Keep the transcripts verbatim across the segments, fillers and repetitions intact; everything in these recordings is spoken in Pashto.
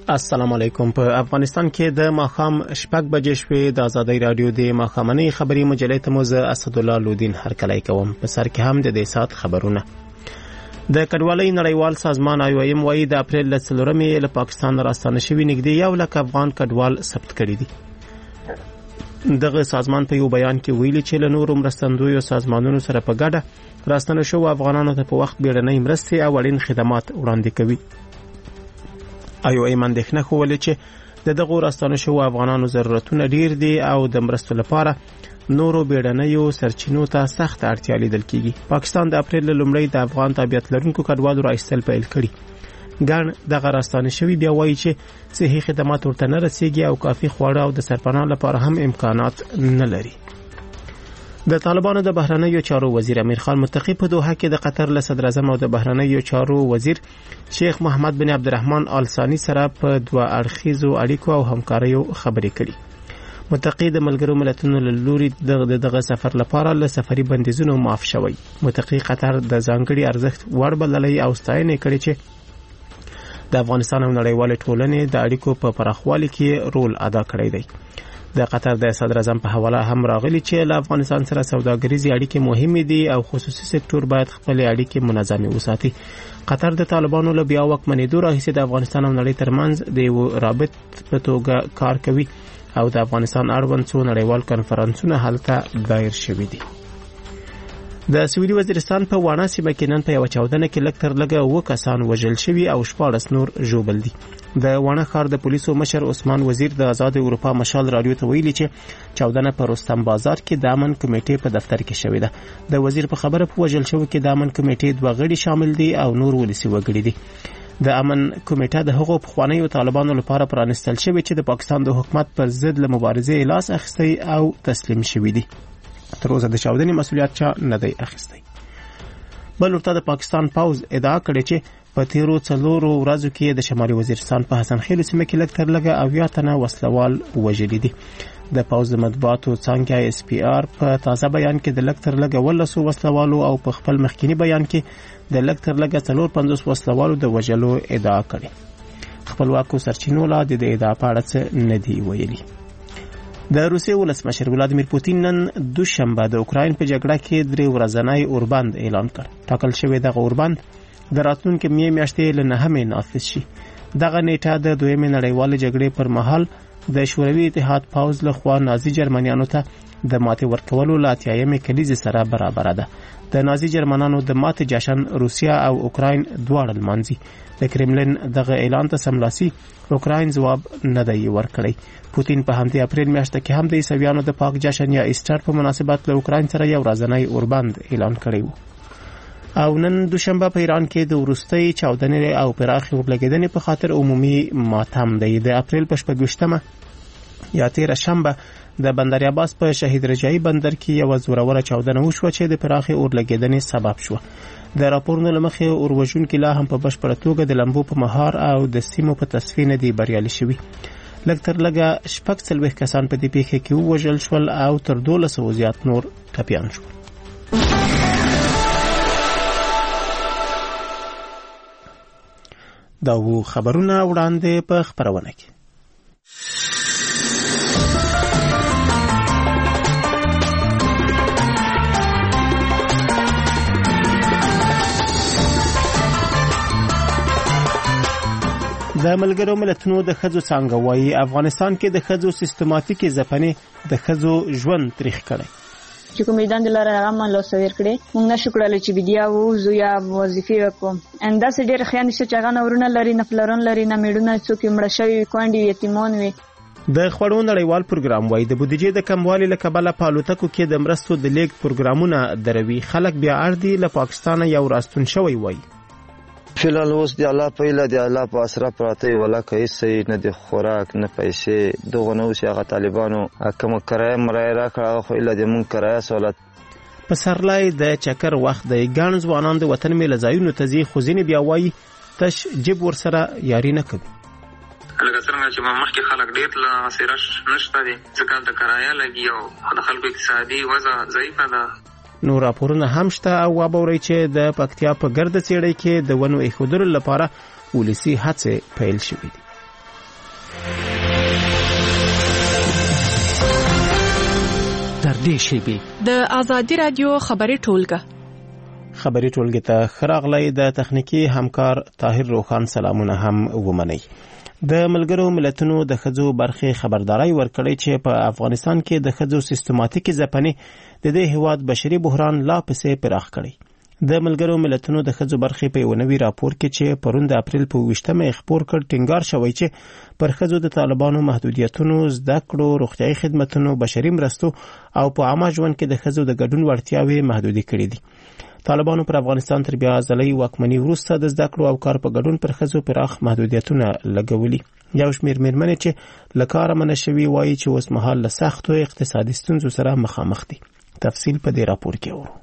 السلام علیکم. په افغانستان کې د ماښام شپږ بجې شوې. د ازادۍ رادیو د ماښامنۍ خبري مجلې ته مو زه اسدالله لودین هرکلی کوم. په سر کې هم د دې سات خبرونه. د کډوالۍ نړیوال سازمان آی او ایم وايي د اپریل له څلورمې له پاکستان راستانه شوي نږدې یو لک افغان کډوال ثبت کړي دي. دغه سازمان په یو بیان کې ویلي چې له نورو مرستندویو سازمانونو سره په ګډه راستانه شوو افغانانو ته په وخت بیړنۍ مرستې او اړین خدمات وړاندې کوي. آی او ایم اندېښنه ښوولې چې د دغو راستانه شوو افغانانو ضرورتونه ډیر دي او د مرستو لپاره نورو بیړنیو سرچینو ته سخت اړتیا لیدل کیږي. پاکستان د اپریل لومړی د افغان تابعیت لرونکو کډوالو راایستل پیل کړي. ګڼ دغه راستانه شوي بیا وایي چې صحي خدمات ورته نه رسیږي او کافي خواړه او د سرپناه لپاره هم امکانات نه لري. د طالبانو د بهرنیو چارو وزیر امیر خان متقی په دوحه کې د قطر له صدر اعظم او د بهرنیو چارو وزیر شیخ محمد بن عبدالرحمن آل ثانی سره په دوه اړخیزو اړیکو او همکاریو خبرې کړي. متقی د ملګرو ملتونو له لوري د دغه سفر لپاره له سفري بندیزونو معاف شوی. متقی قطر د ځانګړي ارزښت وړ بللی او ستاینه کړې چې د افغانستان او نړیوال ټولنې د اړیکو په پراخوالي کې رول ادا کړی دی. د قطر د صدر اعظم په حواله هم راغلی چې له افغانستان سره سوداګریزي اړیکې مهمې دي او خصوصي سکتور باید خپل اړیکې منظمې وساتي. قطر د طالبانو له بیا واکمنېدو راهیسې د افغانستان او نړۍ ترمنځ د یو رابط په توګه کار کوي او د افغانستان اړوند څو نړیوال کنفرانسونه هلته دایر شوي دي. د سویلي وزیرستان په واڼه سیمه کې نن په یو چاودنه کې لږ تر لږه اووه کسان وژل شوي او شپاړس نور ژوبل دي. د واڼه ښار د پولیسو مشر عثمان وزیر د آزاد اروپا مشال رادیو ته ویلي چې چاودنه په رستم بازار کې د امن کمیټې په دفتر کې شوې ده. د وزیر په خبره په وژل شوو کې د امن کمیټې دوه غړي شامل دي او نور ولسي وګړي دي. د امن کمیټه د هغو پخوانیو طالبانو لپاره پرانستل شوې چې د پاکستان د حکومت پر ضد له مبارزې لاس اخیستی او تسلیم شوي دي. تر اوسه د چاودنې مسؤلیت چا نه دی اخیستی. بل ورته د پاکستان پوز ادعا کړې چې په تیرو څلورو ورځو کې د شمالي وزیرستان په حسن خیل سیمه کې لږ تر لږه اویا تنه وسلوال وژلي دي. د پوز د مطبوعاتو څانګه اس پی آر په تازه بیان کې د لږ تر لږه ولسو وسلوالو او په خپل مخکینی بیان کې د لږ تر لږه څلور پنځوس وسلوالو د وژلو ادعا کړې. خپلواکو سرچینو لا د ادعا په اړه څه نه دی ویلي. د روسیې ولسمشر ولادیمیر پوتین نن دوشنبه د اوکراین په جګړه کې درې ورځنی اوربند اعلان کړ. ټاکل شوی دغه اوربند د راتلونکي می میاشتې له نهمې نافذ شي. دغه نیټه د دویمې نړیوالې جګړې پر مهال د شوروي اتحاد پوځ له خوا نازي جرمنیانو ته د ماتې ورکولو له اتیایمې کلیزې سره برابره ده. د نازي جرمنانو د ماتې جشن روسیا او اوکراین دواړه لمانځي. د کرملین دغه اعلان ته سملاسي اوکراین جواب نه دی ورکړی. پوتین په همدې اپریل میاشت کې هم د عیسویانو د پاک جشن یا ایسټر په مناسبت له اوکراین سره یو ورځنی اوربند اعلان کړی و. او نن دوشنبه په ایران کې د وروستۍ چاودنې او پراخې اورلګیدنې په خاطر عمومي ماتم دی. د اپریل په شپږویشتمه یا تیره شنبه د بندر عباس په شهید رجایی بندر کې یو زوروره چاودنه وشوه چې د پراخې اورلګیدنې سبب شوه. د راپورونو له مخې اوروژونکي لا هم په بشپړه توګه د لمبو په مهار او د سیمو په تصفیې نه دي بریالي شوي. لږ تر لږه شپږ څلوېښت کسان په دې پیښه کې ووژل شول او تر دولس سوه زیات نور ټپیان شول. دا وو خبرونه وړاندې په خپرونه کې. د ملګرو ملتونو د ښځو څانګه وایي افغانستان کې د ښځو سیستماتیکې ځپنې د ښځو ژوند تریخ کړی. چې کومې دندې لاره هغه ما لاسته ورکړې. موږ نشو کړلی چې بیدیا ووځو یا وظیفې وکړو. همداسې ډېرې ښځې شته چې هغه نه ورونه لري نه پلرونه لري نه میړونه څوک یې مړه شوي وي کونډې یتیمان وي. د خوړو نړیوال پروګرام وایي د بودیجې د کموالي له کبله په الوتکو کې د مرستو د لیږد پروګرامونه دروي. خلک بیا اړ دي له پاکستانه یو راستون شوی وایي. فیلحال اوس د الله په ایله د الله په اسره پراته وي ولکه هېڅ نه د خوراک نه پیسې دغه نه اوس هغه طالبانو کومه کرایه مرایه راکړه هغه خو ایله د مونږ کرایه سهولت. پسرلی د چکر وخت دی. ګڼ ځوانان د وطن میله ځایونو ته ځي خو ځینې بیا وایي تش جیب ورسره یاري نه کوي. لکه څنګه چې مخکې خلک ډېر له مسیره نشته دي ځکه هلته کرایه لګي او د خلکو اقتصادي وضع ضعیفه ده. نور راپورونه هم شته او وابورئ چې د پکتیا په ګرده څېړۍ کې د ونو ایښودلو لپاره ولسي هڅې پیل شوې دي. نږدې شیبې. د آزادي رادیو خبري ټولګه خبري ټولګه ته خراغلی د تخنیکی همکار طاهر روخان سلامونه هم ومني. د ملګرو ملتونو د ښځو برخې خبرداري ورکړې چې په افغانستان کې د ښځو سیستماتیکي ځپنې د دې هیواد بشري بحران لا پسې پراخ کړي. د ملګرو ملتونو د ښځو برخې په یو نوي راپور کې چې پرون د اپریل په ویشتمه خپور کړ ټینګار شوی چې پر ښځو د طالبانو محدودیتونو، زده کړو، روغتیايي خدماتو، بشري مرستو او په عامه ژوند کې د ښځو د ګډون وړتیاوې محدودې کړې دي. طالبانو پر افغانستان تر بیا ځلې واکمنۍ وروسته د زده کړو او کار په ګډون پر ښځو پراخ محدودیتونه لګولي. یو شمېر میرمنې چې له کاره منع شوي وایي چې اوس مهال له سختو اقتصادي ستونزو سره مخامخ دي. تفصیل په دې راپور کې وو.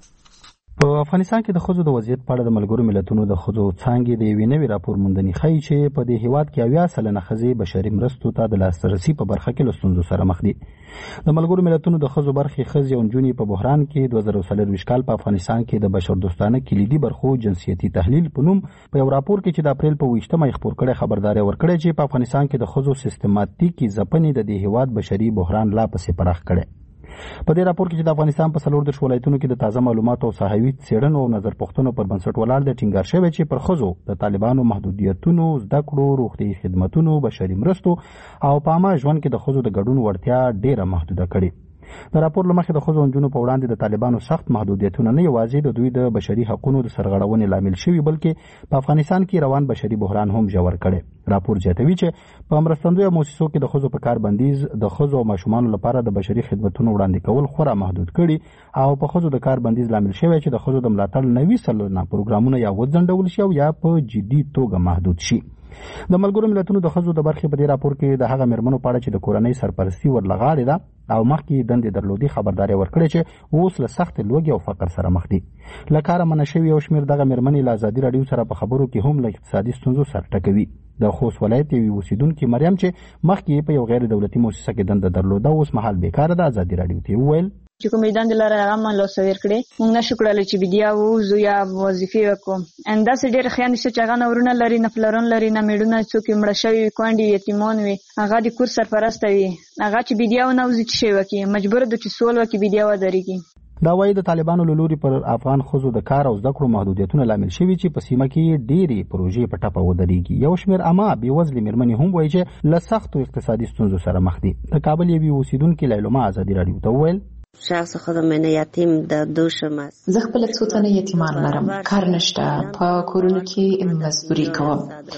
په افغانستان کې د ښځو د وضعیت په اړه د ملګرو ملتونو د ښځو څانګې د یوې نوې راپور موندنې ښیي چې په دې هیواد کې اویا سلنه ښځې بشري مرستو ته د لاسرسي په برخه کې له ستونزو سره مخ دي. د ملګرو ملتونو د ښځو برخې ښځې او نجونې په بحران کې دوه زره څلرویشت کال په افغانستان کې د بشردوستانه کلیدي برخو جنسیتي تحلیل په نوم په یو راپور کې چې د اپریل په ویشتمه خپور کړی خبرداري ورکړې چې په افغانستان کې د ښځو سیستماتیکي ځپنې د دې هیواد بشري بحران لا پسې پراخ کړي. په دې راپور کې چې د افغانستان په څلور دېرش ولایتونو کې د تازه معلوماتو او صحوي څېړنو او نظر پوښتنو پر بنسټ ولاړ دی ټینګار شوی چې پر ښځو د طالبانو محدودیتونو، زده کړو، روغتیايي خدماتو، بشري مرستو او په عامه ژوند کې د ښځو د ګډون وړتیا ډېره محدوده کړې. د راپور له مخې د ښځو او نجونو په وړاندې د طالبانو سخت محدودیتونه نه یوازې د دوی د بشري حقوقو د سرغړونې لامل شوي بلکې په افغانستان کې روان بشري بحران هم ژور کړي. راپور زیاتوي چې په مرستندویه مؤسسو کې د ښځو په کار بندیز د ښځو او ماشومانو لپاره د بشري خدماتو وړاندې کول خورا محدود کړي او په ښځو د کار بندیز لامل شوی چې د ښځو د ملاتړ نوي سلنه پروګرامونه یا وځنډول شي او یا په جدي توګه محدود شي. د ملګرو ملتونو د ښځو د برخې په دې راپور کې د هغه میرمنو په اړه چې د کورنۍ سرپرستي ورلغاړې ده او مخکې دندې درلودي خبرداري ورکړې چې اوس له سخت لوږې او فقر سره مخ دي. له کاره منع شوي یو شمېر دغه میرمنې له ازادي راډیو سره په خبرو کې هم له اقتصادي ستونزو سر ټکوي. د خوست ولایت یوې اوسیدونکې مریم چې مخکې په یو غیر دولتي مؤسسه کې دنده درلوده اوس مهال بیکاره ده ازادي راډیو ته وویل چې کومې دندې لري هغه ما لوسه ورکړې. موږ نشو کولای چې بیا ووځو یا وظیفې وکړو. همداسې ډېر ښیان شته چې هغه نه ورونه لري، نه پلرونه لري، نه میړونه څوک یې مړه شوي وي، کونډې یتیمان وي، هغه د کور سرپرسته وي. هغه چې بیا ونوځي څه شی وکړي، مجبور ده چې سوال وکړي بیا ودرېږي. دا وایي د طالبانو له لوري پر افغان ښځو د کار او زده کړو محدودیتونه لامل شوي چې په سیمه کې ډېرې پروژې په ټپه ودرېږي. یو شمېر عامه بېوزلې میرمنې هم وایي چې له سختو اقتصادي ستونزو سره مخ دي. د کابل یوې اوسیدونکې لیلما ازادي راډیو ته وویل شخص خودم من یتیم د دوشم است. زه خپل څو تنه یتیمان لرم، کار نشته، په کورونو کې مزدوري کوم.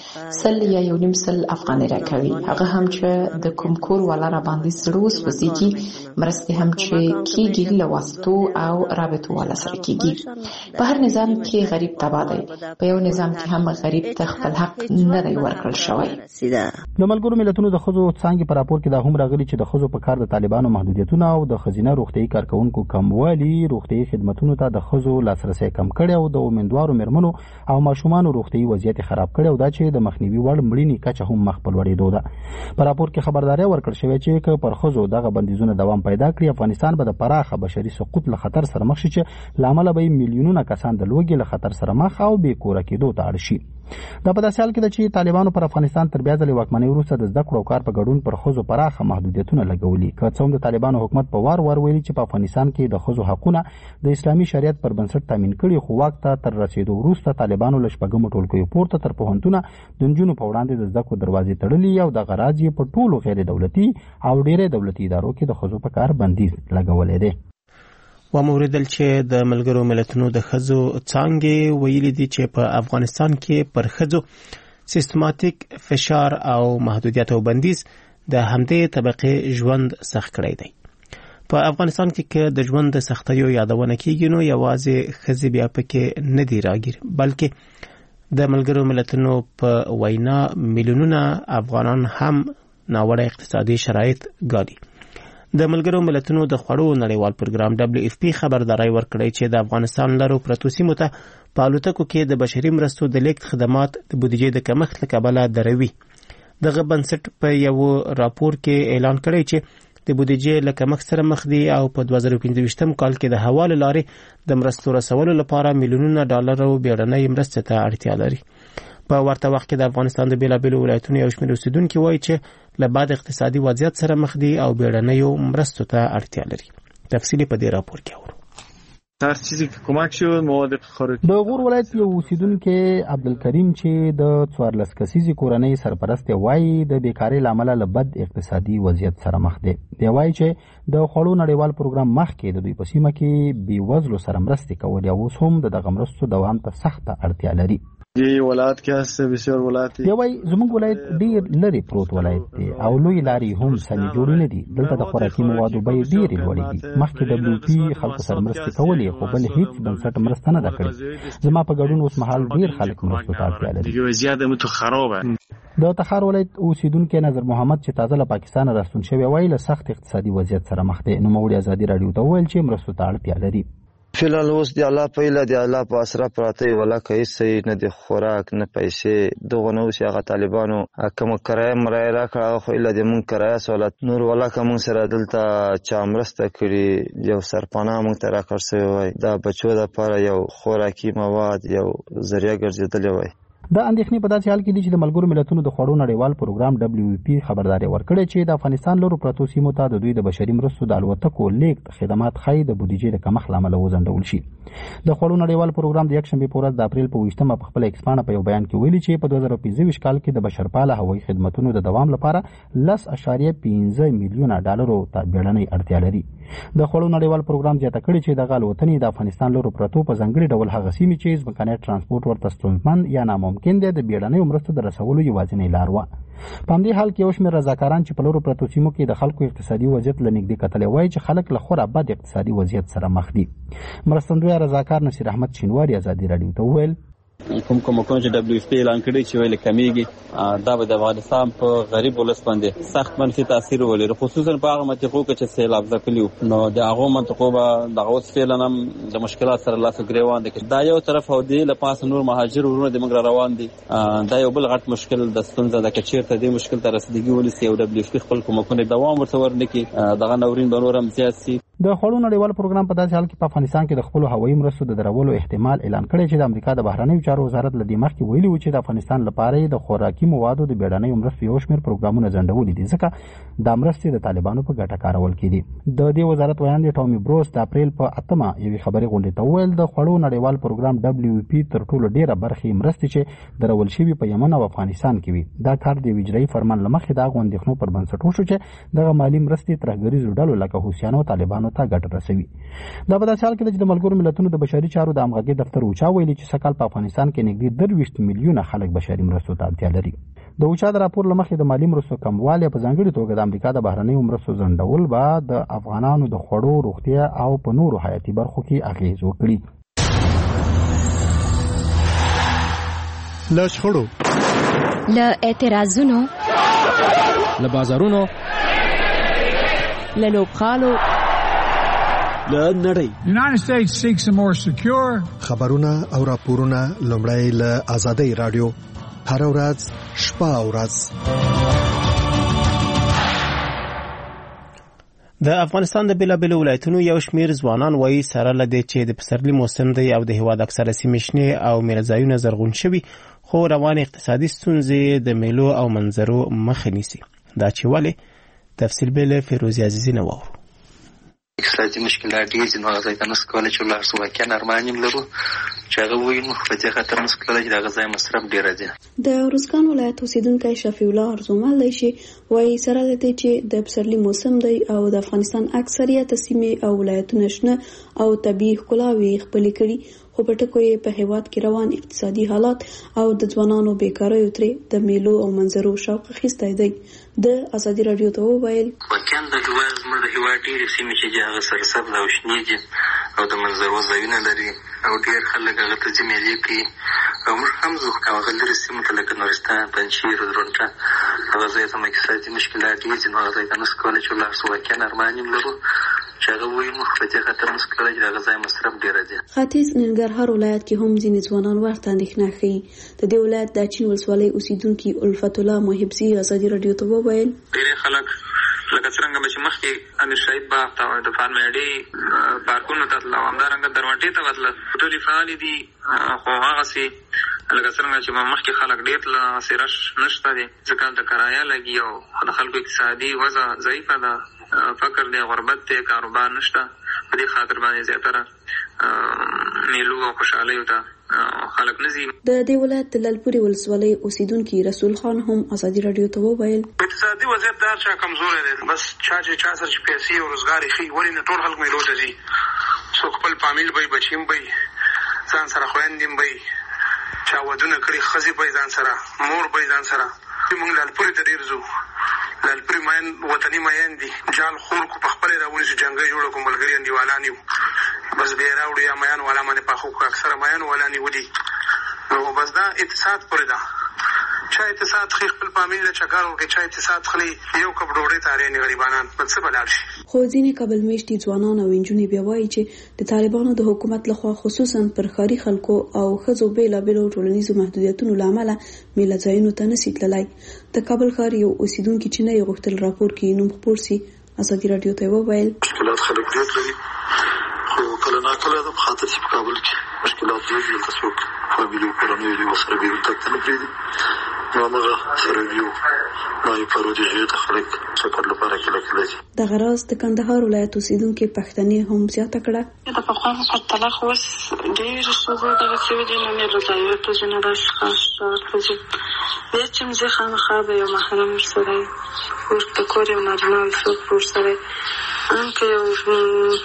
سل یا یو نیم سل افغانۍ راکوي، هغه هم چې د کوم کور والا را باندې سړو وسوځېږي، مرستې هم چې کېږي له واسطو او رابطو والا سره کېږي. په هر نظام کې غریب تباه دی، په یو نظام کې هم غریب ته خپل حق نه دی ورکړل شوی. د ملګرو ملتونو د ښځو څانګې په راپور کې دا هم راغلي چې د ښځو په کار د طالبانو محدودیتونه او د ښځینه روغتیايي کارکونکو کموالی روغتیايي خدماتو ته د ښځو لاسرسي کم کړي او د امیندوارو میرمنو او ماشومانو روغتیايي وضعیت خراب کړي او دا چې د مخنیوي وړ مړینې کچه هم مخ په لوړېدو ده. په راپور کې خبرداري ورکړل شوې چې که پر ښځو دغه بندیزونه دوام پیدا کړي افغانستان به د پراخه بشري سقوط له خطر سره مخ شي چې لامل به میلیونونه کسان د لوږې له خطر سره مخ او بې کوره کېدو ته اړ شي. دا په داسې حال کې ده چې طالبانو پر افغانستان تر بیا ځلې واکمنۍ وروسته د زده کړو او کار په ګډون پر ښځو پراخه محدودیتونه لګولي. که څه هم د طالبانو حکومت په وار وار ویلي چې په افغانستان کې د ښځو حقونه د اسلامي شریعت پر بنسټ تامین کړي، خو واک ته تر رسېدو وروسته طالبانو له شپږمو ټولګیو پورته تر پوهنتونه د نجونو په وړاندې د زده کړو دروازې تړلي او دغه راز یې په ټولو غیر دولتي او ډېرې دولتي ادارو کې د ښځو په کار بندیز لګولی دی. وموردل چې د ملګرو ملتونو د ښځو څانګې ویلي دي چې په افغانستان کې پر ښځو سیستماتیک فشار او محدودیت او بندیز د همدې طبقې ژوند سخت کړی دی. په افغانستان کې که د ژوند د سختیو یادونه کیږي نو یوازې ښځې بیا پکې نه دي راګیر، بلکې د ملګرو ملتونو په وینا میلیونونه افغانان هم ناوړه اقتصادي شرایط ګالي. د ملګرو ملتونو د خوړو نړیوال پروګرام دبليو اف پی خبرداري ورکړی چې د افغانستان لرو پرتو سیمو ته په الوتکو کې د بشري مرستو د لیږد خدمات د بودیجې د کمښت له کبله دروي. دغه بنسټ په یو راپور کې اعلان کړی چې د بودیجې له کمښت سره مخ دي او په دوه زره پنځه کال کې د هوا له لارې د مرستو رسولو لپاره میلیونونه ډالر او بیړنۍ مرستې ته اړتیا لري. په ورته وخت کې د افغانستان د بیلابیلو ولایتونو یو شمېر اوسیدونکي وایي چې له بد اقتصادي وضعیت سره مخ دي او بیړنیو مرستو ته اړتیا لري. تفصیلی په دې راپور کې اورو. هر چیزی که کمک شد مواد خوراکی. د غور ولایت یو اوسیدونکو عبدالکریم چې د څوارلس کسیزې کورنۍ سرپرست وایي د بیکارۍ له امله له بد اقتصادي وضعیت سره مخ دی. دی وایي چې د خوړو نړیوال پروګرام مخکې د دوی په سیمه کې بې وزلو سره مرستې کولې او اوس هم د دغه مرستو دوام ته سخته اړتیا لري. دی ولایت کې هسته بسیار ولایت دی وایي زموږ ولایت ډېر لرې پروت ولایت دی او لوی لارې هم سمې جوړې نه دي. دلته د خوراکي موادو بیې ډېرې لوړې دي. مخکې ډبلیو پي خلکو سره مرستې کولې خو بل هیڅ بنسټ مرسته نه ده کړې. زما په ګډون اوس مهال ډېر خلک مرستو ته اړتیا لري. وضعیت متو خرابه. د تخار ولایت اوسیدونکو نظر محمد چې تازه له پاکستان راستون شوی وایي له سخت اقتصادي وضعیت سره مخ دی. نوموړي ازادي راډیو ته وویل چې مرستو ته اړتیا لري. فیلحال اوس د الله په ایله د الله په اسره پراته ولا کوي صحیح نه د خوراک نه پیسې دغه نو چې هغه طالبانو کوم کرایه مرای را کړه خو ایله د مون کرایه سہولت نور ولا کوم سره دلته چا مرسته کړي یو سرپناه مون تر راکړسوي وای دا بچو د لپاره یو خوراکي مواد یو ذریعہ ګرځیدل وای. د اندېښنې په داسې حال کې دي چې د ملګرو ملتونو د خوړو نړیوال پروګرام ډبلیو پی خبرداري ورکړې چې د افغانستان لورو پرتو سیمو ته د دوی د بشري مرستو د الوتکو لیږد خدمات ښایي د بودیجې د کمښت له امله وځنډول شي. د خوړو نړیوال پروګرام د یکشنبې په ورځ د اپریل په ویشتمه په خپله ایکس پاڼه په یو بیان کې ویلي چې په دوه زره پنځه ویشت کال کې د بشرپاله هوایي خدمتونو د دوام لپاره لس اعشاریه پنځه میلیونه ډالرو ته بیړنۍ اړتیا لري. د خوړو نړیوال پروګرام زیاته کړې چې دغه الوتنې د افغانستان لورو پرتو په ځانګړي ډول هغه سیمې چې ځمکنی ترانسپورټ ورته ستونزمن یا ناممکن دی د بیړنیو مرستو د رسولو یوازینۍ لار وه. په همدې حال کې یو شمېر رضاکاران چې په لورو پرتو سیمو کې د خلکو اقتصادي وضعیت له نږدې کتلې وایي چې خلک له خورا بد اقتصادي وضعیت سره مخ دي. مرستندوی رضاکار نصیر احمد شینواري ازادي راډیو ته وویل کوم کومکونه چې ډبلیو ایف پی اعلان کړی چې ویل کمیږي دا به د افغانستان په غریب ولس باندې سخت منفي تاثیر ولري خصوصا په هغه منطقو کې چې سیلاب ځپلي نو د هغو منطقو به دغه اوس فعلا هم د مشکلات سره لاس و ګریوان دي. دا یو طرف او دی له پاسه نور مهاجر ورونه د موږ روان دي. دا یو بل غټ مشکل د ستونزه د کچیرته دی مشکل ته رسیدګي ولسی او ډبلیو ایف پی خپل کومکونه دوام ورته ورنکړي دغه نورین به نور هم زیات سي. د خوړو نړیوال پروګرام په داسې حال کې په افغانستان کې د خپل هوایي مرستو د درولو احتمال اعلان کړی چې د امریکا د بهرنیو چارو وزارت له دې مخکې ویلي و چې د افغانستان لپاره د خوراکي موادو د بیړنیو مرستو یو شمېر پروګرامونه ځنډولي دي ځکه دا مرستې د طالبانو په ګټه کارول کېدي. د دې وزارت ویاند ټامي بروس د اپریل په اتمه یوې خبري غونډې ته وویل د خوړو نړیوال پروګرام ډبلیو پی تر ټولو ډېره برخې مرستې چې درول شوي په یمن او افغانستان کې وي. دا کار د اجرایي فرمان له مخې د هغو اندېښنو پر بنسټ وشو چې دغه مالي مرستې ترهګریزو ډلو لکه حوثیانو او طالبانو ته ګټه رسوي. دا په داسې حال کې ده چې د ملګرو ملتونو د بشري چارو د همغږۍ دفتر اوچا ویلي چې سږ کال په افغانستان کې نږدې درویشت میلیونه خلک بشري مرستو ته اړتیا لري. د اوچا د راپور له مخې د مالي مرستو کموالی په ځانګړې توګه د امریکا د بهرنیو مرستو ځنډول به د افغانانو د خوړو روغتیا او په نورو حیاتي برخو کې اغېز وکړي. له شخړو له اعتراضونو له بازارونو له لوبغالو له نړۍ United States seeks a more secure خبرونه او راپورونه لومړی له آزادۍ رادیو هر ورځ شپه او ورځ. د افغانستان د بیلابیلو ولایتونو یو شمیر ځوانان وایي سره له دې چې د پسرلي موسم دی او د هیواد اکثره سیمې شنې او میله‌ځایونه زرغون شوي خو روان اقتصادي ستونزې د میلو او منظرو مخه نیسي. دا چې ولې تفصیل به له فیروزي عزیزي نه واورو. اقتصادي مشکلات ډېر دي نو هغه ځای ته نسو کولی چې ولاړ شو. واقعا ارمان یې لرو چې هغه ووینو خو په دې خاطر نسو کولی چې د هغه ځای مصرف ډېره دی. د ارزګان ولایت اوسېدونکی شفیع الله ارزومل دی چې وایي سره له دې چې د پسرلي موسم دی او د افغانستان اکثریت سیمې او ولایتونه شنه او طبیعي ښکلاوې خپلې کړي خو په ټکو یې په هېواد کې روان اقتصادي حالات او د ځوانانو بیکاریو ترې د میلو او منظرو شوق اخیستی دی. د ازادي راډیو ته وویل واقعا د هېواد زموږ د هېواد ډېرې سیمې چې دي هغه سرسبز او شنې دي او د منظرو ځایونه لري او ډېر خلک هغه ته ځي میلې کوي او موږ هم ځو هغه لرې سیمو ته لکه نورستان پنجشیر درونټه هغه ځای ته اقتصادي مشکلات ډېر دي نو هغه ځای ته نسو کولی چې ولاړ شو. واقعا ارمان یې لرو چې هغه ووینو خو په دې خاطر نسو کولی چې د هغه ځای مصرف ډېره دی. ختیځ ننګرهار ولایت کې هم ځینې ځوانان ورته اندېښنه ښیي. د دې ولایت د اچین ولسوالۍ اوسېدونکي الفت الله محبزي ازادي راډیو ته وویل ډېری خلک لکه څرنګه به چې مخکې امیر شهید باغ ته د فارمیډي پارکونو ته تلل او همدارنګه دروانټې ته به تلل ټولې فعالې دي خو هغسې لکه څرنګه چې مخکې خلک ډېر تلل هغسې رش نشته دی ځکه هلته کرایه لګي او د خلکو اقتصادي وضع ضعیفه ده فقر دی، غربت دی، کاروبار نشته. په دې خاطر باندې زیاتره میلو او خوشحالیو ته خلک نه ځي. د دې ولایت لالپورې ولسوالۍ اوسیدونکي رسول خان هم ازادي راډیو ته وویل اقتصادي وضعیت دا چا کمزوری دی، بس چا چې چا سره چې پیسې او روزګار یې ښي ولې نه ټول خلک میلو ته ځي. څوک خپل فامیل به یې بچي هم به یې ځان سره خویندې هم به یې چا ودونه کړي ښځې به یې ځان سره مور به یې ځان سره. موږ لالپورې ته ډېر ځو، لالپورې مین وطني مین دي، جال خور کو په خپلې راونیسو جنګۍ جوړه کو ملګري انډیوالان یو بس بیا راوړي یا میان والا باندې پاخو کو اکثره میان والا نیولي. نو بس دا اقتصاد پورې ده، چا اقتصاد خې خپل فامیل له چکر ورکړي، چا اقتصاد خلی یو کپ ډوډۍ تارې نه غریبانان په څه بلار شي. خو ځینې کابل میشتي ځوانان او نجونې بیا وایي چې د طالبانو د حکومت لخوا خصوصا پر ښاري خلکو او ښځو بېلابېلو ټولنیزو محدودیتونو له امله میله ځایونو ته نشي تللی. د کابل ښار یو اوسیدونکي چې نه یې غوښتل راپور کې نوم خپور سي ازادي راډیو ته وویل مشکلات خلک ډېر لري، خو کله ناکله د خاطر چې په کابل کې مشکلات ډېر دي، دلته څوک فامیلي کورنیو دي ورسره بېرون تګ ته نه پرېږدي. نو هماغه سره یو مایي پرودې هغې ته خلک چکر لپاره کله کله ځي. دغه راز د کندهار ولایت اوسیدونکي پښتنې هم زیاته کړه د پخوا په پرتله خو اوس ډېرې ښځو دغه شوي دي، نو میله ځایونو ته ځي، نه داسې ښار ته ځي. بیا چې م ځي خامخا به یو محرم ورسره وي، کور د کور یو نارینه وي څوک به ورسره وي. هم که یو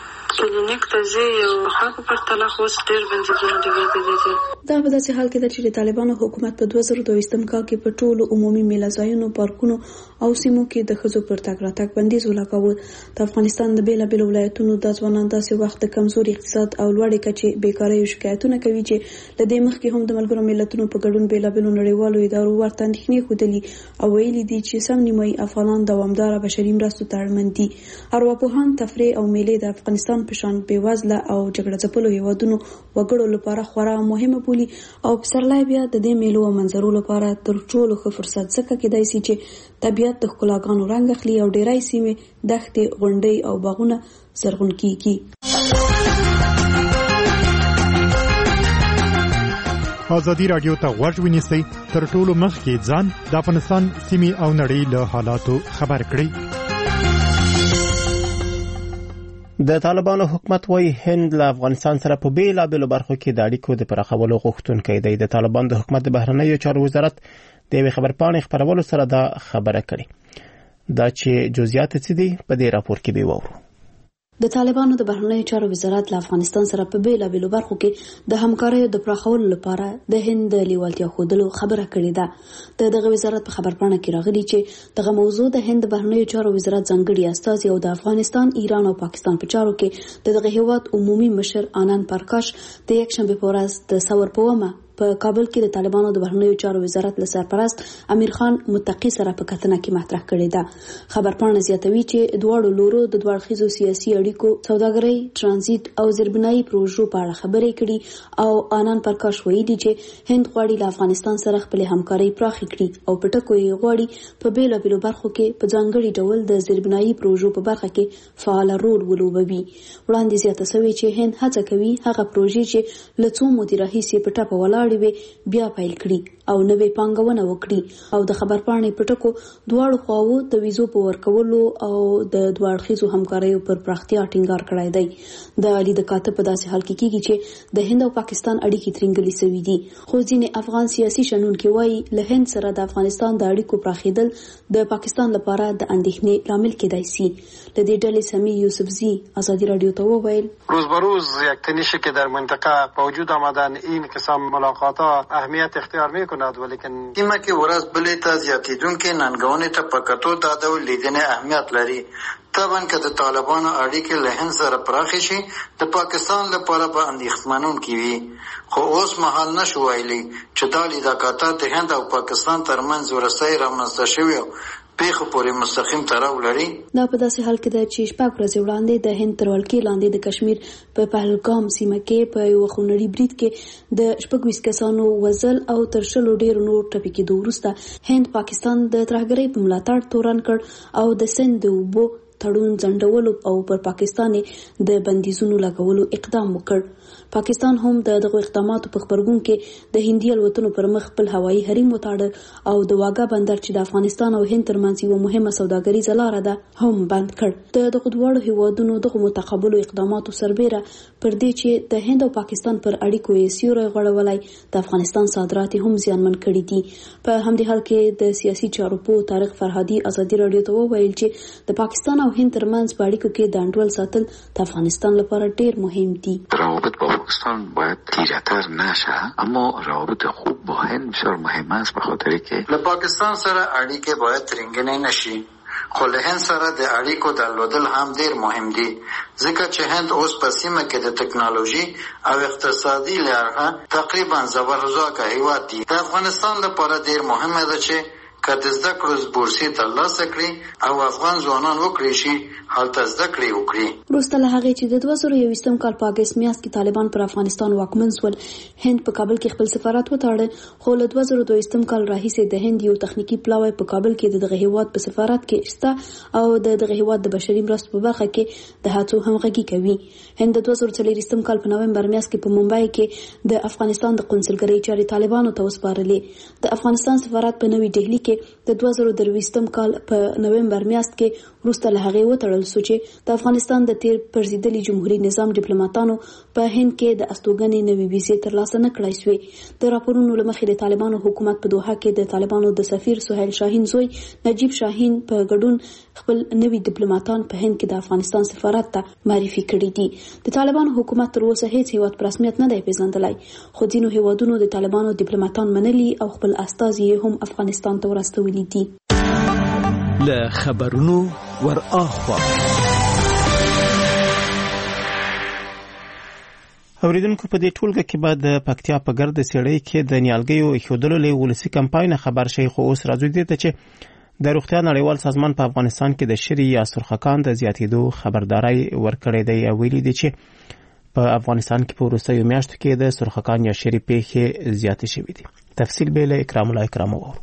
کلینیک ته ځي یو پخوا په پرتله خو اوس ډېر بندیزونه ډېر دي دي. دا په داسې حال کې ده چې د طالبانو حکومت په دوه زره دویستم کال کې په ټولو عمومي میله ځایونو، پارکونو او سیمو کې د ښځو پر تګ راتګ بندیز ولګاوه. د افغانستان د بېلابېلو ولایتونو دا ځوانان داسې وخت د کمزوري اقتصاد او لوړې کچې بېکارۍ شکایتونه کوي چې له دې مخکې هم د ملګرو ملتونو په ګډون بېلابېلو نړیوالو ادارو ورته اندېښنې ښودلي او ویلي دي چې سم نیمایي افغانان دوامداره بشري مرستو ته اړمن دي. ارواپوهان تفریح او میلې د افغانستان په شان بېوزله او جګړه ځپلو هېوادونو وګړو لپاره خورا مهمه بولي او پسرلی بیا د دې میلو او منظرو لپاره تر ټولو ښه فرصت ځکه کېدای شي چې طبیعت د ښکلاګانو رنګ اخلي او ډېری سیمې، دښتې، غونډۍ او باغونه زرغون کیږي. ازادي راډیو ته غوږ ونیسئ، تر ټولو مخکې ځان د افغانستان سیمې او نړۍ له حالاتو خبر کړئ. د طالبانو حکومت وايي هند له افغانستان سره په بیلابېلو برخو کې د اړیکو د پراخولو غوښتونکی دی. د طالبانو د حکومت د بهرنیو چارو وزارت د یوې خبرپاڼې خپرولو سره دا خبره کړې. دا چې جزئیات څه دي په دې راپور کې به وورو. د طالبانو د بهرنیو چارو وزارت له افغانستان سره په بیلابېلو برخو کې د همکاریو د پراخولو لپاره د هند د لیوالتیا ښودلو خبره کړې ده. د دغه وزارت په خبرپاڼه کې راغلي چې دغه موضوع د هند د بهرنیو چارو وزارت ځانګړي استازي او د افغانستان، ایران او پاکستان په چارو کې د دغه هیواد عمومي مشر آنند پرکاش د یکشنبه په ورځ د ثور په ومه په کابل کې د طالبانو د بهرنیو چارو وزارت له سرپرست امیر خان متقی سره په کتنه کې مطرح کړې ده. خبرپاڼه زیاتوي چې دواړو لورو د دوه اړخیزو سیاسي اړیکو، سوداګرۍ، ترانزیت او زیربنایي پروژو په اړه خبرې کړي او آنند پرکاش ویلي چې هند غواړي له افغانستان سره خپل همکاري پراخه کړي او په ټکو یې غواړي په بیلابېلو برخو کې په ځانګړي ډول د زیربنایي پروژو په برخه کې فعال رول ولوبوي. وړاندې زیاته شوې چې هند هڅه کوي هغه پروژې چې له څو مودې راهیسې په ټاپه ولاړ بیا پیل کړي او نوې پانګونه وکړي او د خبرپاڼې په ټکو دواړو خواوو د ویزو په ورکولو او د دوه اړخیزو همکاریو پر پراختیا ټینګار کړی دی. د علي د کاته په داسې حال کې کېږي چې د هند او پاکستان اړیکې ترنګلې شوي دي، خو ځینې افغان سیاسي شنونکي وایي له هند سره د افغانستان د اړیکو پراخېدل د پاکستان لپاره د اندېښنې لامل کېدای شي. له دې ډلې سمیع یوسفزی ازادي راډیو ته وویل روز به روز یک تنشی که در منطقه با وجود آمدن این قسم ملاقات اهمیت اختیار میکند، ولیکن سیمه کې ورځ بلې ته زیاتېدونکې ننګونې ته په کتو دا ډول لیدنې اهمیت لري. طبعا که د طالبانو اړیکې له هند سره پراخې شي د پاکستان لپاره به اندېښمنونکې وي، خو اوس مهال نشو ویلی چې دا لیدکاته د هند او پاکستان ترمنځ وروستی رامنځته شوې پیښو پورې مستقیم تړاو لري. دا په داسې حال کې ده چې شپږ ورځې وړاندې د هند تر ولکې لاندې د کشمیر په پهلګام سیمه کې په یو خونړي برید کې د شپږ ویشت کسانو وژل او تر شلو ډېرو نور ټپي کېدو وروسته هند پاکستان د ترهګرۍ په ملاتړ تورن کړ او د سند د اوبو تړون ځنډولو او پر پاکستان د بندیزونو لګولو اقدام وکړ. پاکستان هم د دغه اقداماتو په خبرګون کې د هندي الوتنو پر مخ خپل هوایي حریم وتاړه او د واګا بندر چې د افغانستان او هند ترمنځ یو مهمه سوداګریزه لاره ده هم بند کړ. د دغه دواړو هیوادونو دغه متقابلو اقداماتو سربېره پر دې چې د هند او پاکستان پر اړیکو یې سیوری غوړولی د افغانستان صادرات هم زیانمن کړي دي. په همدې حال کې د سیاسي چارو په طارق فرهادي ازادي رادیو ته وویل چې د پاکستان او هند ترمنځ په اړیکو کې د انډول ساتل د افغانستان لپاره ډیر مهم دي. روابط با پاکستان باید تیره‌تر نشه، اما روابط خوب با هند بسیار مهم است به خاطر که له پاکستان سره اړیکې باید ترنګنې نشي، خو له هند سره د اړیکو درلودل هم ډیر مهم دي ځکه چې هند اوس په سیمه کې د ټکنالوژي او اقتصادي لحاظه تقریبا زبرځواکه هیواد دی. د افغانستان لپاره ډیر مهمه ده چې که د زده کړو بورسي ترلاسه کړي او افغان ځوانان وکړي شي هلته زده کړې وکړي. وروسته له هغې چې د دوه زره یوویشتم کال په اګست میاشت کې طالبان پر افغانستان واکمن شول، هند په کابل کې خپل سفارت وتاړه، خو له دوه زره دویشتم کال راهیسې د هند یو تخنیکي پلاوی په کابل کې د دغه هیواد په سفارت کې شته او د دغه هیواد د بشري مرستو په برخه کې د هڅو همغږي کوي. هند د دوه زره څلوېښتم کال په نومبر میاشت کې په ممبای کې د افغانستان د قونسلګرۍ چارې طالبانو ته وسپارلې. د افغانستان سفارت په نوې ډهلي کې د دوه زره درویشتم کال په نومبر میاشت کې وروسته له هغې وتړل شو چې د افغانستان د تیر پرزیدلي جمهوریت نظام ډیپلوماټانو په هند کې د استوګنې نوې ویزې ترلاسه نه کړای شوې. د راپورونو له مخې د طالبانو حکومت په دوحه کې د طالبانو د سفیر سهیل شاهین زوی نجیب شاهین په ګډون خپل نوي ډیپلوماټان په هند کې د افغانستان سفارت ته معرفي کړي دي. د طالبانو حکومت تر اوسه هیڅ هیواد په رسمیت نه دی پیژندلی، خو ځینو هیوادونو د طالبانو ډیپلوماټان منلي او خپل استازي هم افغانستان ته ورستولي دي. له خبرونو ور اخوا اوریدونکو په دې ټولګه کې بعد د پکتیا په ګرد سیړۍ کې د نیالګیو ایښودلو له ولسی کمپاین خبر شي، خو اوس راځي دې ته چې د روغتیا نړیوال سازمان په افغانستان کې د شری یا سرخکان د زیاتېدو خبرداري ورکړې دی. ویلي دي چې په افغانستان کې په وروستیو میاشتو کې د سرخکان یا شری پیښې زیاتې شوې دي. تفصیل به له اکرام الله اکرام وو.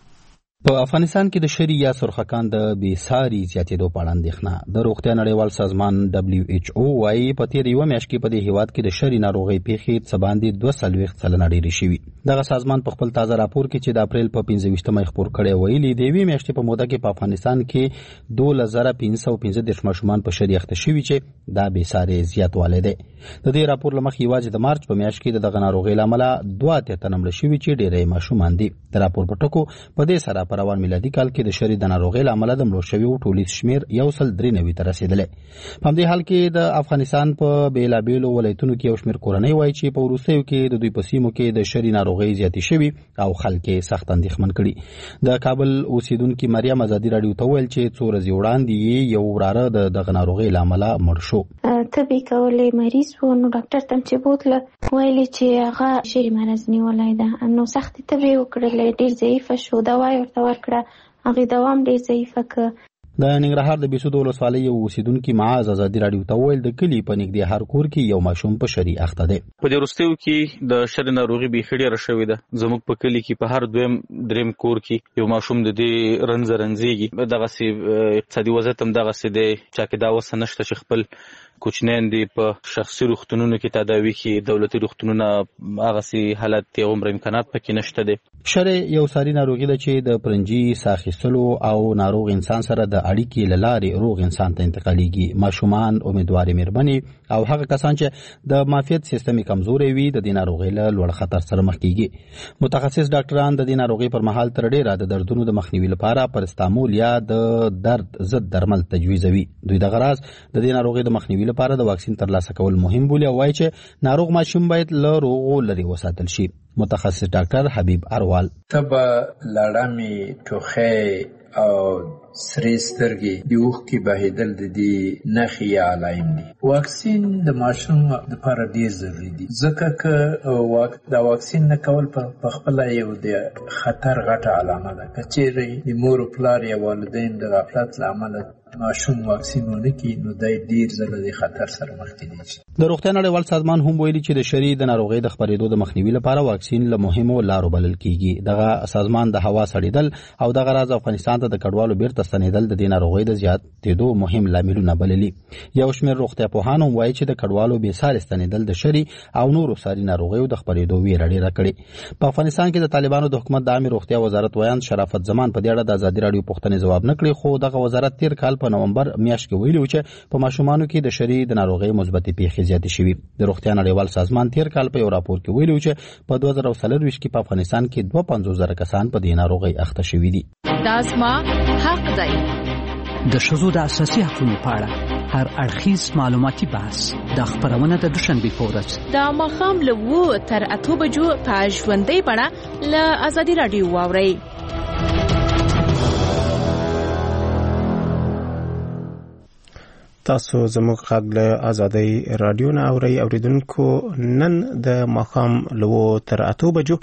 په افغانستان کې د شری یا سرخکان د بیساري زیاتېدو په اړه اندېښنه د روغتیا نړیوال سازمان دبلیو ایچ او وايي په تیر یو میاشت کې په دې هیواد کې د شری ناروغي پیښې څه باندې دوه څلوېښت سلنه ډېرې شوې. دغه سازمان په خپل تازه راپور کې چې د اپریل په پنځه ویشتمه خپور کړی ویلي د یوې میاشتې په موده کې په افغانستان کې دولس زره پنځه سوه پنځه دېرش ماشومان په شری اخته شوي چې دا بیساري زیاتوالی دی. د دې راپور له مخې یوازې د مارچ په میاشت کې د دغه ناروغۍ له امله دوه اتیا تنه مړه شوي چې ډېری ماشومان دي. د راپور په ټکو په دې سره په روان میلادي کال کې د شری د ناروغۍ له امله د مړو شویو ټولیز شمېر یو سل درې نوي ته رسېدلی. په همدې حال کې د افغانستان په بېلابېلو ولایتونو کې یو شمېر کورنۍ وایي چې په وروستیو کې د دوی په سیمو کې د شری ناروغۍ زیاتې شوي او خلک یې سخت اندېښمن کړي. د کابل اوسیدونکي مریم ازادي راډیو ته وویل چې څو ورځې وړاندې یو وراره د دغه ناروغۍ له امله مړ شو. طبي کولې مریض و، نو ډاکټر ته چې بوتله ویلي چې هغه شری مرض نیولی ده، نو سختې تبې وکړلې، ډېر ضعیفه شو، دوا یې ورته ورکړه، هغې دوا هم ډېر ضعیفه که. د ننګرهار د بېسود ولسوالۍ یو اوسیدونکي معاذ ازادي راډیو ته وویل د کلي په نږدې هر کور کې یو ماشوم په شری اخته دی. په دې وروستیو کې د شری ناروغي بیخي ډېره شوې ده. زموږ په کلي کې په هر دویم دریم کور کې یو ماشوم د دې رنځه رنځېږي. دغسې اقتصادي وضعیت هم دغسې دی، چا کې دا وسه نشته چې خپل کوچنیان دي په شخصي روغتونونو کې تداوي کې، دولتي روغتونونه هغسې حالت یې عمر امکانات پکې نشته دی. شری یو ساري ناروغي ده چې د پرنجي ساه اخیستلو او ناروغ انسان سره د اړیکې له لارې روغ انسان ته انتقالیږي. ماشومان، امیدوارې مېرمنې او هغه کسان چې د معافیت سیستم کمزوری وي د دې ناروغۍ له لوړ خطر سره مخ کیږي. متخصص ډاکټران د دې ناروغۍ پر مهال تر ډیره د دردونو د مخنیوي لپاره پرستامول یا د درد ضد درمل تجویزوي. دوی د غراض د دې ناروغۍ د مخنیوي لپاره د واکسین ترلاسه کول مهم بولي او وایي چې ناروغ ماشوم باید له روغو لرې وساتل شي. متخصص ډاکټر حبیب اروال: تبه، لړمې، ټوخی او سرې سترګې، د اوښکې بهېدل د دې نښې یا علایم دي. واکسین د ماشوم لپاره ډېر ضروري دي، ځکه که دا واکسین نه کول په خپله یو د خطر غټه علامه ده. که چیرې د مور و پلار یا والدین د غفلت له امله ماشوم واکسین ونه کړي، نو دی ډېر ځله د خطر سره مخ کېدی شي. د روغتیا نړیوال سازمان هم ویلي چې د شری د ناروغۍ د خپرېدو د مخنیوي لپاره واکسین له مهمو لارو بلل کېږي. دغه سازمان د هوا سړېدل او دغه راز افغانستان ته د کډوالو بیرته ستنېدل د دې ناروغۍ د زیاتېدو مهم لاملونه بللي. یو شمېر روغتیا پوهان هم وایي چې د کډوالو بې ساري ستنېدل د شري او نورو ساري ناروغیو د خپرېدو ویره ډېره کړې. په افغانستان کې د طالبانو د حکومت د عامې روغتیا وزارت ویاند شرافت زمان په دې اړه د ازادي راډیو پوښتنې ځواب نه کړې، خو دغه وزارت تیر کال په نومبر میاشت کې ویلي و چې په ماشومانو کې د شري د ناروغۍ مثبتې پیښې زیاتې شوي. د روغتیا نړیوال سازمان تیر کال په یو راپور کې ویلي و چې په دوه زره څلرویشت کې په افغانستان کې دوه پنځوس زره کسان په دې ناروغۍ اخته شوي دي. دا زما حق دی. د ښځو د اساسي حقوقو په اړه هر اړخیز معلوماتي بحث د خبرونه د دوشنبې په ورځ د ماښام له اوه تر اتو بجو په ژوندۍ بڼه له ازادي راډیو واورئ. تاسو زموږ غږ له ازادي راډیو نه اورئ. اوریدونکو نن د ماښام له اوه تر اتو بجو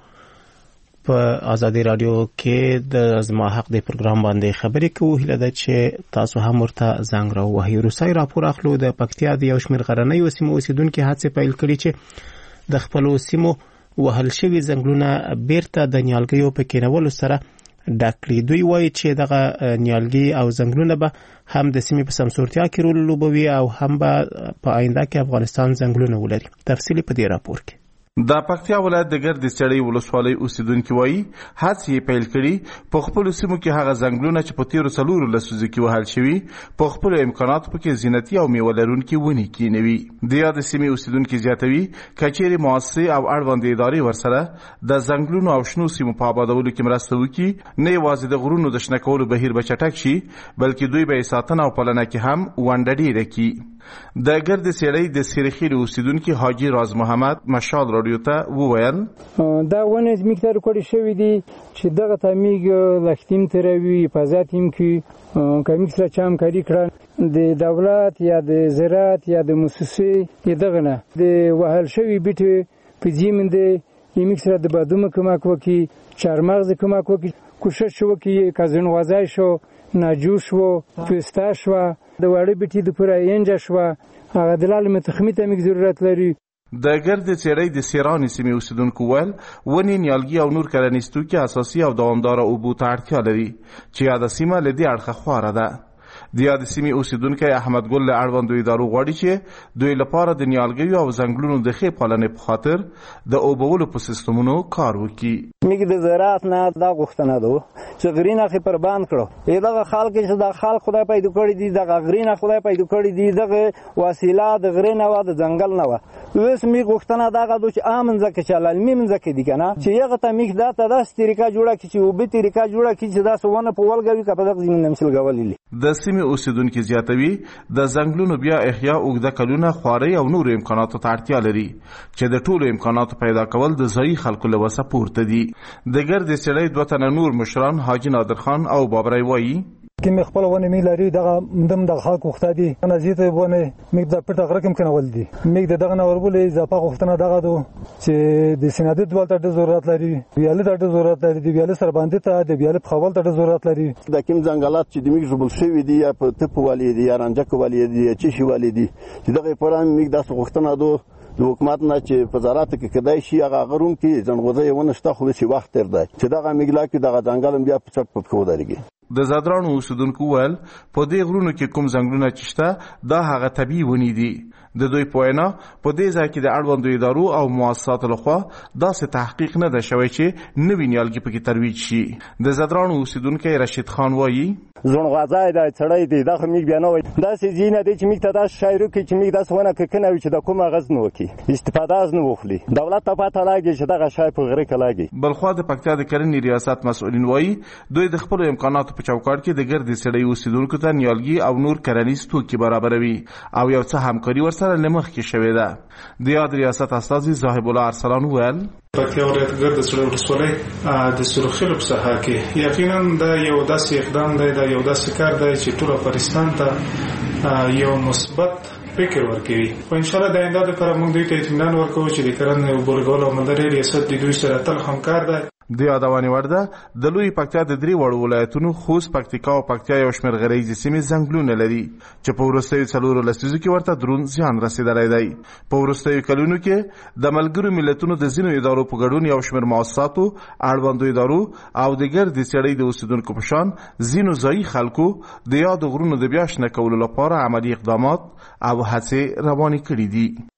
په ازادي راډیو کې د زما حق دی پروګرام باندې خبرې کوو. هیله ده چې تاسو هم ورته زنګ راووهئ. وروستی راپور اخلو د پکتیا د یو شمېر غرنیو سیمو اوسیدونکي هڅې پیل کړي چې د خپلو سیمو وهل شوي ځنګلونه بیرته د نیالګیو په کینولو سره ډک کړي. دوی وایي چې دغه نیالګي او ځنګلونه به هم د سیمې په سمسورتیا کې رول لوبوي او هم به په آینده کې افغانستان ځنګلونه ولري. تفصیلی په دې راپور کې. د پکتیا ولایت د ګرد سړی ولسوالۍ اوسیدونکي وایي هڅې یې پیل کړي په خپلو سیمو کې هغه ځنګلونه چې په تیرو څلورو لسیزو کې وهل شوي په خپلو امکاناتو پکې زینتي او میوه لرونکي ونې کینوي. د یادې سیمې اوسیدونکي زیاتوي که چیرې مؤسسې او اړوندې ادارې ورسره د ځنګلونو او شنو سیمو په آبادولو کې مرسته وکړي، نه یوازې د غرونو د شنه کولو بهیر به چټک شي بلکې دوی به یې ساتنه او پالنه کې هم ونډه ډېره کړي. د ګرد سړی د سیرخیل اوسیدونکي حاجی راز محمد مشال راډیو ته وویل دا ونه زموږ ته ریکارډ شوی دی چې دغه تمیګ لختیم تروي حفاظت هم کی کومک سره چم کاری کړه د دولت یا د زراعت یا د مؤسسې دغه نه د وهل شوی بیټ په زمین د یمک سره د بادوم کومک وکي چارمغز کومک وکي کوشش وکي کازن غوازای شو ناجوش و پستاش و د وړې بیټي د پوره انجا شو هغه د لال متخمی ته موږ ضرورت لري. د ګرد سړی د سیرانې سیمې اوسیدونکو ول ونې نیالګي او نور کرنیز توکي اساسي او دوامداره اوبو ته اړتیا لري چې یاده سیمه له دې اړخه خواره ده. د یاد سیمې اوسیدونکي احمد ګل له اړوندو ادارو غواړي چې دوی لپاره د نیالګیو او ځنګلونو د ښې پالنې په خاطر د اوبولو په سیستمونو کار وکړي. موږ د زراعت نه دا غوښتنه ده چې غرینه خې پر باند کړو. دغه خلک چې د خلک خدای پیدا کړی دي دغه غرینه خدای پیدا کړی دي دغه وسیله د غرینه و د ځنګل نه و. اوس موږ غوښتنه دغه د چې امن ځکه چې لالمي من ځکه دي کنه چې یغه ته موږ دا ته داس طریقه جوړه کی چې وبې طریقه جوړه کی چې دا سونه په ولګوي کپه دغه زمين نمسل غولې. د سیمې اوسیدونکي زیاتوي د ځنګلونو بیا احیا اوږده کلونه خواري او نور امکاناتو ته اړتیا لري چې د ټولو امکاناتو پیدا کول د ځایي خلکو له وسه پورته دي. د ګرد سړی دوه تنه نور مشران حاجی نادر خان او بابرای وایي کې مې خپل ونه می لري دغه مندم د خلکو وخته دي انا زیته ونه مې د پټه غرکم کنه ول دي مې دغه نوربولې اضافه وختنه دغه دو چې د سینادت ولته د ضرورت لري ویاله د ضرورت لري دی ویاله سر باندې ته د ویاله په خپل ته ضرورت لري. د کوم ځنګلات چې د میګ جوړ شوی دی یا په تپ والی دی یا رانجک والی دی چې شي والی دی چې دغه پران میګ داسې وختنه دو د حکومت نه چې په زراعت کې کدای شي هغه غرون کې ځنغوزه ونه شته خو چې وخت تر دی چې دغه میګلا کې دغه ځنګل بیا په څټ په خو درګي. د زادرانو اوسیدونکو ول په دې غرونو کې کوم ځنګلونه چې شته دا هغه طبيعي ونې دي. د دوی په وینا په دې ځای کې د اړوندو ادارو او مؤسساتو لخوا داسې تحقیق نه ده شوی چې نوي نیالګي پکې ترویج شي. د زادرانو اوسیدونکی رشید خان وایي زونغوازای دا چړای دی دا خو میګ بیا نه وای دا سې زینه دی چې میګ ته دا شایرو کې چې میګ داس ونه کنه وي چې د کومه غز نه وکي استفاده از نه وخلی دولت ته پاته لاګي چې دا شای په غره کې لاګي. بلخوا د پکتیا د کرنې ریاست مسؤلین وایي دوی د خپل امکاناتو په چوکاټ کې د ګرد سړی اوسیدونکو ته نیالګي او نور کرنیز توکي برابروي او یو څه همکاري ورسره لمخ کې شوې ده. د یاد ریاست استاذ صاحب الله ارسلان ویل پکتیا ولایت ګرد سړی ولسوالۍ د سرخیل په ساحه کې یقینا دا یو داسې اقدام دی دا یو داسې کار دی چې ټول افغانستان ته یو مثبت فکر ورکوي او ان شاء الله د آینده لپاره موږ دوی ته اطمینان ورکوو چې د کرنې او بولګول او مالدارۍ ریاست د دوی سره تل همکار دی. د یادونې وړ ده د لوی پکتیا د درې وړو ولایتونو خوست، پکتیکا او پکتیا یو شمېر غریزي سیمې ځنګلونه لري چې په وروستیو څلورو لسیزو کې ورته دروند زیان رسېدلی دی. په وروستیو کلونو کې د ملګرو ملتونو د ځینو ادارو په ګډون یو شمېر مؤسساتو، اړوندو ادارو او د ګردې څېړۍ د اوسېدونکو په شان ځینو ځایي خلکو د یادو غرونو د بیا شنه کولو لپاره عملي اقدامات او هڅې روانې کړي دي.